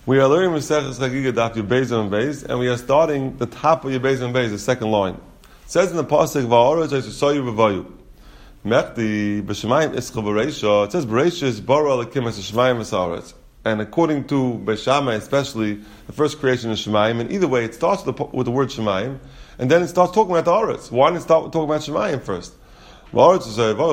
We are learning Maseches Chagiga Daf Yud Beis and Beis, and we are starting the top of Yud Beis and Beis, the second line. It says in the pasuk Va'orez Yisayu B'Vayu. Mechdi B'Shemayim Ischa B'Reisha. It says B'Reisha is Bara Elokim Shemayim V'Saaretz. And according to Beis Shammai, especially the first creation is Shemayim, and either way it starts with the word Shemayim, and then it starts talking about the Aretz. Why didn't it start talking about Shemayim first? Why does it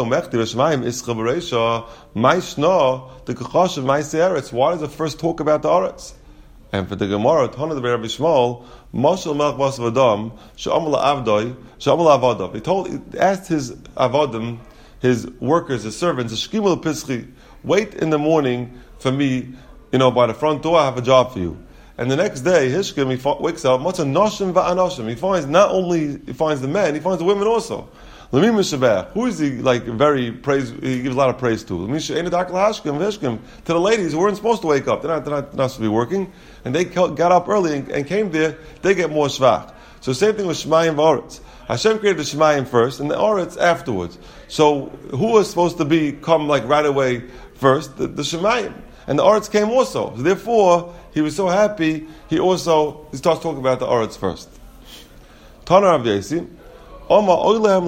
first talk about the Aretz? And for the Gemara, Tana the Rabbi Shmuel, Moshel Melch Bas Vadam, She'amal Avdoi, She'amal Avadav. He asked his Avadim, his workers, his servants, Shkimul Pischi, wait in the morning for me, by the front door. I have a job for you. And the next day, Hishkim, he wakes up, What's a Noshim Va'anoshim? He finds the men, he finds the women also. Who is he very praise? He gives a lot of praise to. To the ladies who weren't supposed to wake up, they're not supposed to be working, and they got up early and came there. They get more shvach. So same thing with Shemayim v'Aretz. Hashem created the Shemayim first, and the Aretz afterwards. So who was supposed to come right away first? The Shemayim, and the Aretz came also. So therefore, he was so happy. He starts talking about the Aretz first. Tana Rav Yasi. Oile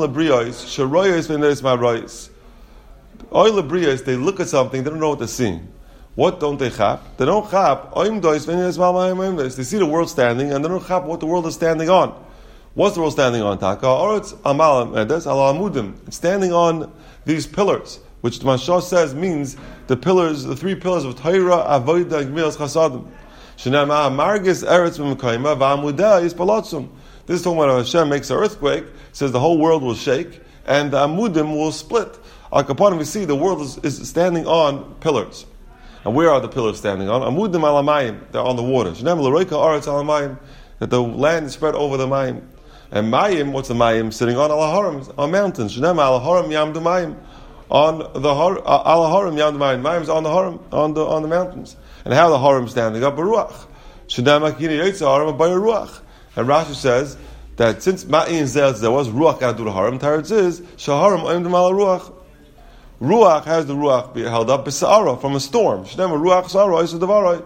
Labriyos, they look at something, they don't know what they're seeing. What don't they chap? They don't chap. They see the world standing, and they don't chap what the world is standing on. What's the world standing on? It's standing on these pillars, which the Mashal says means the three pillars of Torah, Avodah, and Gemilas Chasadim. Margis Eretz B'Mekayma V'Amudeh is Palatzum. This is talking about Hashem makes an earthquake, says the whole world will shake, and the Amudim will split. Al Kapanim, we see the world is standing on pillars. And where are the pillars standing on? Amudim alamayim, they're on the water. Shneim l'roika aretz alamayim, that the land is spread over the mayim. And mayim, what's the mayim sitting on? Alaharim, on mountains. Shneim alaharim yamdu mayim, on the alaharim yamdu mayim. Mayim's on the harim, on the mountains. And how the harim standing up? Baruach. Shneim akini yotza harim baruach. And Rashi says that since Ma'in Zez there was Ruach got to do the Harim, Taretz is Shaharim Oimdim Ala Ruach. Ruach has the Ruach be held up B'Sa'ara from a storm. Shnema Ruach Sa'ara is the Devarai.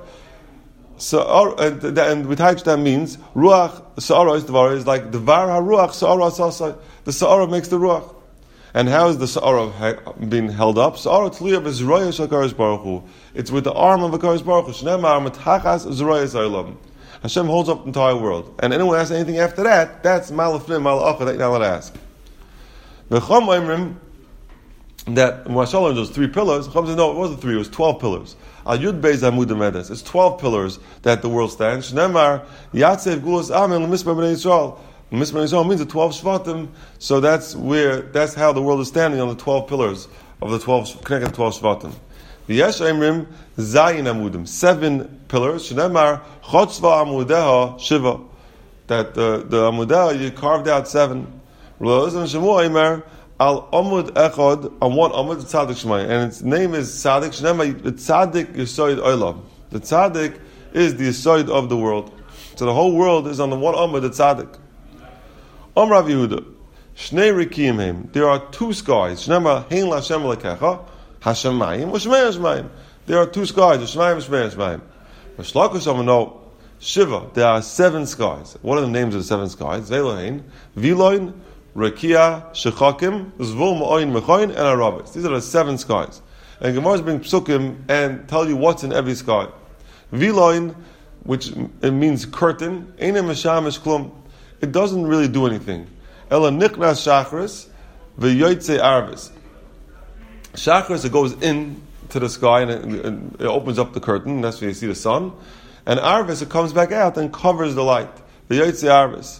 And with Hajj that means Ruach Sa'ara is Devarai is like Devar HaRuach Sa'ara Sa'asai. The Sa'ara makes the Ruach. And how is the Sa'ara being held up? Sa'ara Tzliya B'Zroya Shakaris Baruch Hu. It's with the arm of Hakadosh Baruch Hu. Shnema Matachas Zroya Zaylam. Hashem holds up the entire world. And anyone asks anything after that, that's malafnim, malacha, that you're not allowed to ask. V'chom oimrim, that Mashal learned those three pillars, Chom says, no, it wasn't three, it was 12 pillars. Al Yud Beis Amud Medes. It's 12 pillars that the world stands. Shnemar, Yatsev Gulas Amen, L'misbar B'nai Yisrael. L'misbar Yisrael means the 12 Shvatim, so that's how the world is standing on the 12 pillars of the 12, connected 12 Shvatim. V'yesh Eimrim, Zayin Amudim, 7 pillars. Shnemar, Chotzva Amudeha Shiva. That the Amudeha, you carved out 7. Relazim Shemu Eimer, Al Amud Echad, on one Amud, Tzaddik Shemayim. And its name is Tzaddik. Shnemar, the Tzaddik Yisoid Olam. The Tzaddik is the Yisoid of the world. So the whole world is on the one Amud, the Tzaddik. Rav Yehuda, Shnei Rikim Heim. There are 2 skies. Shnemar, Hein L'Hashem L'Kecha, Hashemayim, Shmei Hashemayim. There are 2 skies, Hashemayim, Shmei Hashemayim. No, Shiva, there are 7 skies. What are the names of the 7 skies? Velohin, Viloin, Rekia, Shechakim, Zvul, Ma'oin, Mechoin, and Arabis. These are the 7 skies. And Gemara bring psukim and tell you what's in every sky. Viloin, which it means curtain, Einem Meshamish Klum. It doesn't really do anything. Ela Niknas Shachris, V'yoytze Arvis. Shachris, it goes in to the sky and it opens up the curtain. That's where you see the sun. And Arvis, it comes back out and covers the light. The Yotze Arvis.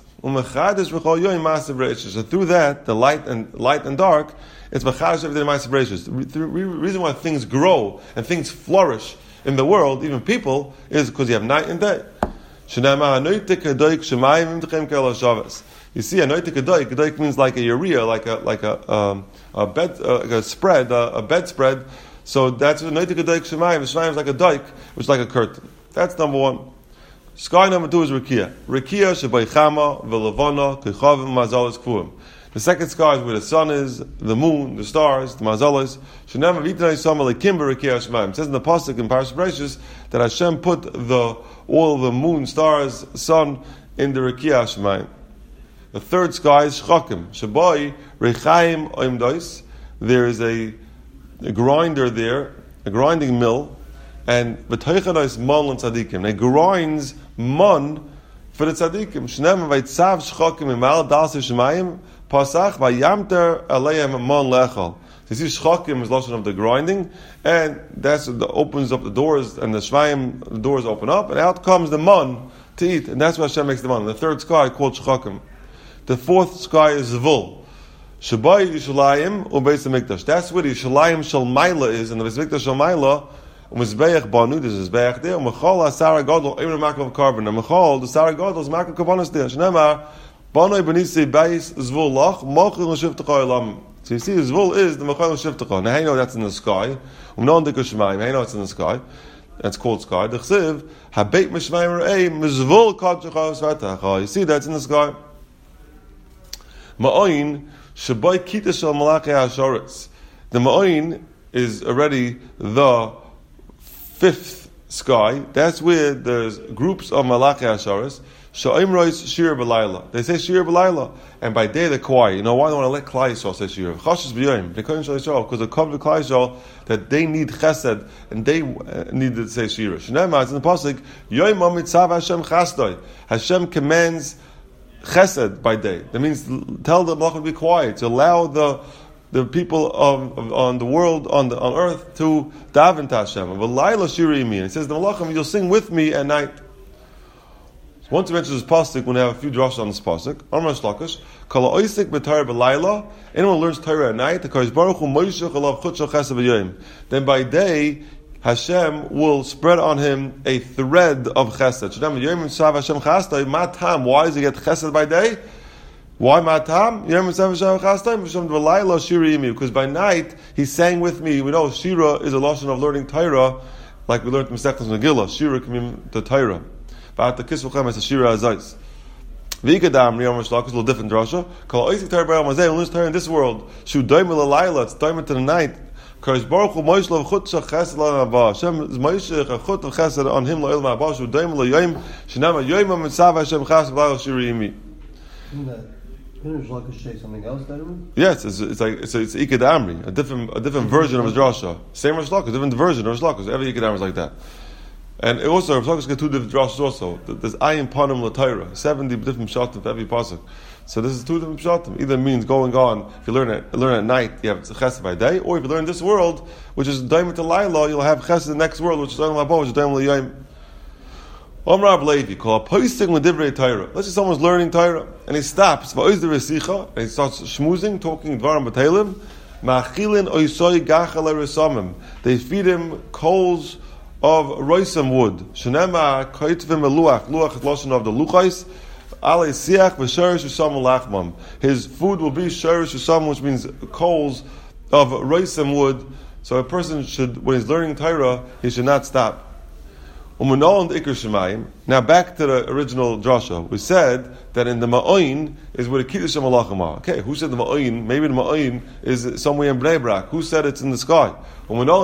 So through that, the light and dark, it's Machadish every day Ma'aseh Bereishis. The reason why things grow and things flourish in the world, even people, is because you have night and day. You see, Anoitik Hadoik means like a urea, like a bedspread. So that's what Noitik Hadoik Shemayim. Shemayim is like a dike, which is like a curtain. That's number 1. Sky number 2 is Rekia. Rekia Shebay Chama Velavana Kechavim Mazalas Kfuim. The second sky is where the sun is, the moon, the stars, the mazalas. It says in the pasuk in Parashat Bereshis that Hashem put all the moon, stars, sun in the Rekiah Shemayim. The third sky is Shchakim. Shabai Rechaim Oimdois. There is a grinder there, a grinding mill, and V'toichanos mon l'tzadikim. It grinds mon for the tzadikim. Shneim v'itzav Shchakim imal dalse Shemayim pasach v'yamter aleim mon lechol. You see, Shchakim is lotion of the grinding, and that's what opens up the doors, and the Shemayim, the doors open up, and out comes the mon to eat, and that's why Hashem makes the mon. The third sky called Shchakim. The fourth sky is Zvul. Shabai Yishalayim u'Beis HaMikdash. That's where the Yishalayim Shal Maila is, and the Beis HaMikdash Shal Maila, u'Mizbeach Banu, there's a Mizbeach there, u'Mechol HaSara Gadol, Eimra Makav Karban, and Mechol, the Sara Gadol is Makav Karbanis there. Shneimar, Banoi Benisi Beis Zvul Lach, Mochil L'Shivtecha Elam. So you see, Zvul is the Mochil L'Shivtecha. Now, how you know that's in the sky? U'Mnon Dikah Shemayim, how you know it's in the sky? That's called sky. The Chsiv, Habeit Mishmayim Re'ei, Mizvul Kadshachah Svartacha. You see, that's in the sky. Ma'oin, Shabai Kita Shal Malachei HaShoretz. The Ma'oin is already the fifth sky. That's where there's groups of Malachei HaShoretz. Sha'im Rois Shir B'Layla. They say Shir B'Layla, and by day they're quiet. You know why they want to let Klai Yisrael say Shir? Chashish B'Yoyim. They couldn't say Shir because they come to Klai Yisrael that they need Chesed and they need to say Shir. Shneimah, it's in the pasuk. Yoyim Amitzav Hashem Chasdoi. Hashem commands Chesed by day. That means tell the Malach to be quiet, to allow the people on the world, on earth, to daven to Hashem. V'layla shirimi. It says the Malachim, you'll sing with me at night. So once you mention this pasuk, we'll have a few drashas on this pasuk. Amar Shlakish, Kala oisik b'Torah b'layla. Anyone who learns Torah at night, the Kodesh Baruch Hu moishech alav chutshel chesed b'yoyim. Then by day, Hashem will spread on him a thread of chesed. Why does he get chesed by day? Why matam? Because by night he sang with me. We know Shira is a lotion of learning Torah, like we learned in Masechtas Megillah. Shira can mean the Torah. But the Kisvachem is a Shira Azais. V'ikadam Riyam Shlak is a little different drasha. Kol oisik Torah b'Yom Hazeh. Learns Torah in this world. Shu doimel alayla. It's doimel to the night. Kodesh Baruch Hu moish lo v'chutcha chesed lo haba. Hashem is moish a chut of chesed on him lo ilma haba. Shu doimel lo yoyim. Shinama yoyim ha-mitzav Hashem chas b'layla Shira Yimi. Couldn't Shlakish say something else, Darwin? Yes, it's Ikad Amri, a different version of his drasha. Same Rosh Lakish, different version of Rosh Lakish. Every Ikad Amri is like that. And also, Rosh Lakish get two different drashas also. There's Ayin Panim L'Torah, 70 different pshatim for every pasuk. So this is two different pshatim. Either means going on, if you learn at night, you have chesed by day, or if you learn this world, which is Daimit L'Layla, you'll have chesed the next world, which is Daimit L'Abo, which is Daimit L'Yayim. Omar Levi, call a posting with divrei Torah. Let's say someone's learning Torah and he stops, and he starts schmoozing, talking dvarim b'teilim. Ma'achilin oisoi gachal eresamim. They feed him coals of roisam wood. Shenema koitvim eluach. Luach is lotion of the luchais. Ale siach v'sherish usam lachmam. His food will be sherish usam, which means coals of roisam wood. So a person should, when he's learning Torah, he should not stop. Now back to the original drasha. We said that in the Ma'oin is where the Kiddush HaMalachim are. Okay, who said the Ma'oin? Maybe the Ma'oin is somewhere in Bnei Brak. Who said it's in the sky? So you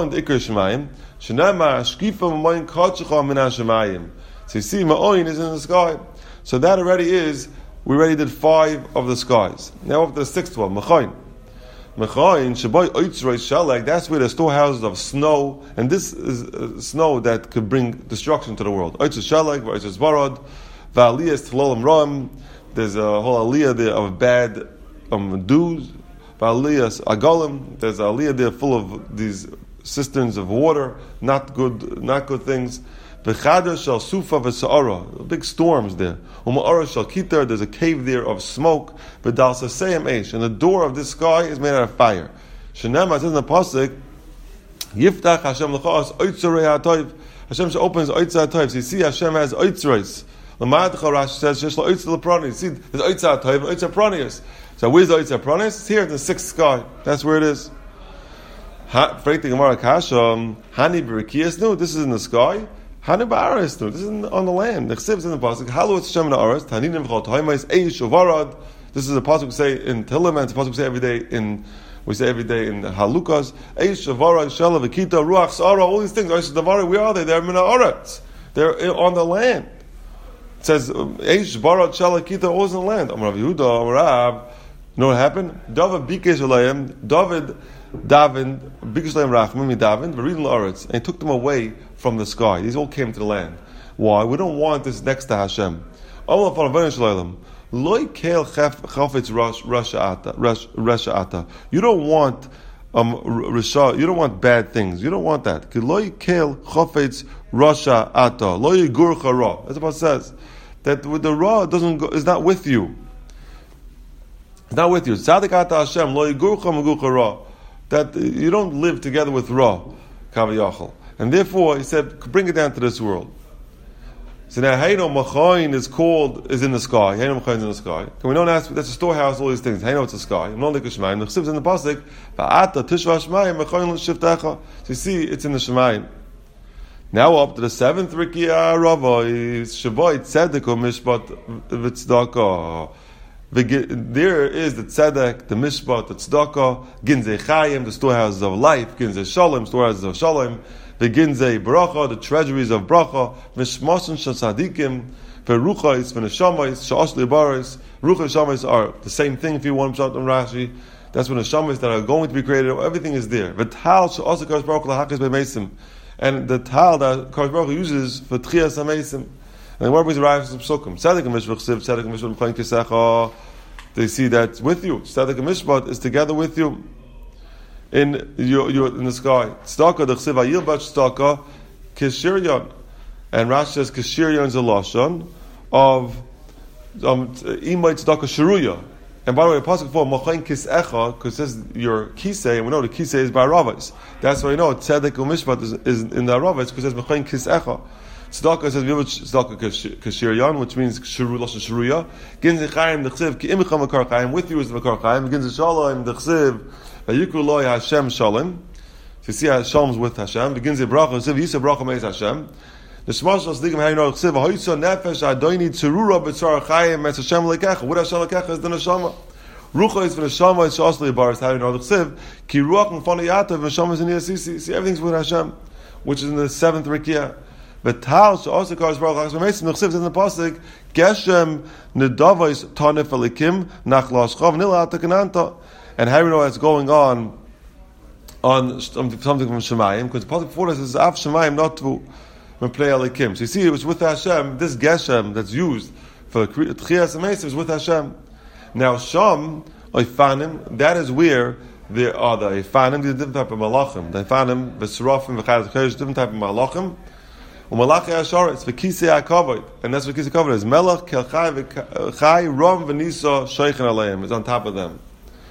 see, Ma'oin is in the sky. So that already is, we already did 5 of the skies. Now up to the 6th one, Mechain. Mechain, Shabai Oitzrei Shalek, that's where the storehouses of snow, and this is snow that could bring destruction to the world. Oitzrei Shalek, Oitzrei Zbarad, Va'aliyas Tlolam Ram, there's a whole aliyah there of bad dews, Va'aliyas Agolim, there's a aliyah there full of these cisterns of water, not good things. V'chadar shal sufa v'sa'ara, big storms there. U'ma'ara shal kitar, there's a cave there of smoke. V'dal saseyam eish, and the door of this sky is made out of fire. Shenema says in the pasuk, Yiftach Hashem l'chas oitzarei ha'toiv. Hashem opens oitzar ha'toiv. So you see Hashem has oitzareis. L'ma'at Rashi says shesh la'oitzar l'pranis. You see there's oitzar ha'toiv and oitzar pranis. So where's the oitzar pranis? It's here in the 6th sky. That's where it is. Freik the Gemara kasha, hani b'rikiyas, no, this is in the sky. Hani ba'aris, no, this is on the land. The chsiv is in the pasuk. Halu Hashem na'aras, taninim v'chol taimais eish uvarad. This is a pasuk we say in Tehillim, and it's a pasuk we say every day in Halukas. Eish Shavara Shela V'Kita Ruach Sa'ara. All these things. Eish Shavara. Where are they? They're Min Ha'aretz. They're on the land. It says Eish Shavara Shela V'Kita. All is in the land. Amar Rav Yehuda, Amar Rav. You know what happened? David Bikesh Alayim. David Bikesh Alayim Rachmim David. V'Ridin La'aretz. And he took them away from the sky. These all came to the land. Why? We don't want this next to Hashem. Allah Faravanish Alayim. Loi kel chafetz rasha ata. You don't want rasha. You don't want bad things. You don't want that. Loi kel chafetz rasha ata. Loi gurcha ra. That's what it says. That with the ra doesn't go, is not with you. It's not with you. Tzadik ata Hashem. Loi gurcha magurcha ra. That you don't live together with ra. Kaviyachal. And therefore, he said, bring it down to this world. So now, Heino Machain is in the sky. Heino Machain is in the sky. We don't ask, that's a storehouse, all these things. Heino, it's the sky. The Chsiv's in the Pasuk, Va'ata Tishva Shmayim, Machain L'Shiftecha. So you see, it's in the Shmayim. Now up to the seventh Rikiya Rava, is Shavoi Tzedek or Mishpat V'Tzdaka. There is the Tzedek, the Mishpat, the Tzedaka, Ginzei Chayim, the storehouses of life, Ginzei Shalom, storehouses of Shalom, the Ginzei Bracha, the treasuries of Bracha, Mishmason Shasadikim, Veruchais, Veneshamais, Sha'ashli Baris. Rucha and Shamais are the same thing if you want to on Rashi. That's when the Shamais that are going to be created, everything is there. V'tal Sha'asa Kadosh Baruch Hu L'Hakis B'Meisim. And the Tal that Kadosh Baruch Hu uses for Tchias HaMeisim. And what brings the Rashi of Psukim? Tzedek and Mishpat Chsiv, Tzedek and Mishpat M'chayin Kisecha. They see that with you. Tzedek and Mishpat is together with you. In the sky. Tzedakah, the Chsiv Ayil Bat Tzedakah, Kishiryan. And Rashi says Kishiryan is a lashon of Imay Tzedakah Shiruya. And by the way, the pasuk for Machain Kisecha, because it says your Kisei, and we know the Kisei is by Ravais. That's why you know Tzedek Mishpat is in the Ravais, because it says Machain Kisecha. Tzedakah says Tzedakah Kishiryan, which means Shiru lashon Shiruya. Ginzei Chayim the Chsiv Ki Imicha Makar Chayim, with you is the Makar Chayim. Ginzei Shalom the Chsiv. Vayikru loy Hashem Shalom. So you see Shalom's with Hashem. Begins the bracha. Chsiv Yisa bracha meis Hashem. The Shemash Lasdigim Hayinor Chsiv Haitza Nefesh Adoini Tzurura B'Tzar Chayim Etz Hashem Lekecha. What Hashem Lekecha is the Neshama. Rucha is for Neshama. It's Shasli Baris Hayinor Chsiv. Ki Ruach and Fani Yatav Neshama is in Yasisi. See everything's with Hashem, which is in the seventh Rikiya. But Tal Shasli Kadosh Baruch Hu Meisim Chsiv is in the pasuk Geshem Nedavos Tanef Alikim Nachlas Chav Nila Atakananta. And how we know it's going on something from Shemayim, because the pasuk before us is Av Shemayim not to play Alikim. So you see, it was with Hashem. This Geshem that's used for Tchias HaMeisim is with Hashem. Now Sham Oifanim, that is where there are the Oifanim, the different type of Malachim. The Oifanim, the Serafim, the Chayat Chesh, different type of Malachim. Umalachei Ashar, it's the Kisei HaKavod, and that's what Kisei HaKavod is. Melech Kel Chai Ram V'Nisa Sheichen Aleim is on top of them.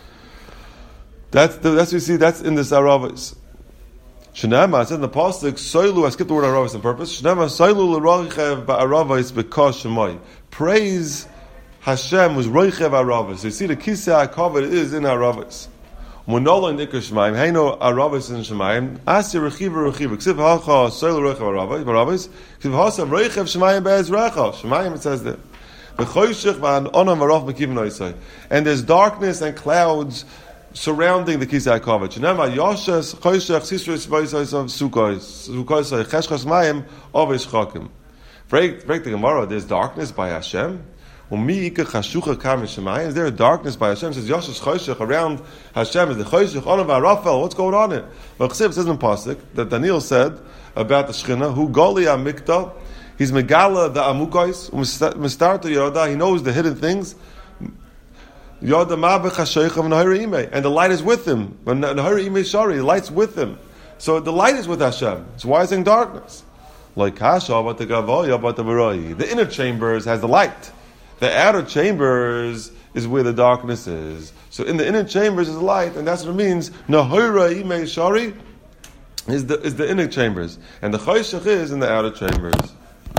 That's what you see. That's in this Aravis. Shnema, it says in the pasuk, Soilu. I skipped the word Aravis on purpose. Shnema Soilu l'roichev ba'Aravis because Shemai. Praise Hashem was roichev Aravis. So you see the Kisei HaKavod is in Aravis. Monola and Ikar Shemaim. Heino Aravis in Shemaim. Asir rechiva. Ksiv hacha Soilu roichev Aravis. Ksiv hasa roichev Shemaim be'ezrecha. Shemaim it says that. And there's darkness and clouds surrounding the Kisei HaKavod. Shenema Yoshes Choshech Sisros Vaysos of Sukkos Cheshchas Mayim of Ishchakim. Break the Gemara. There's darkness by Hashem. Is there a darkness by Hashem? It says Yoshes Choshech around Hashem is the Choshech Onav Arafel. What's going on here? Well, Chsiv says in Pasuk that Daniel said about the Shechina who Goli Amikta. He's Megala the Amukos Mistarta Yoda. He knows the hidden things. And the light is with him. The light's with him. So the light is with Hashem. So why is it in darkness? Like the inner chambers has the light. The outer chambers is where the darkness is. So in the inner chambers is the light, and that's what it means. Nahira imei shari is the inner chambers, and the choshech is in the outer chambers.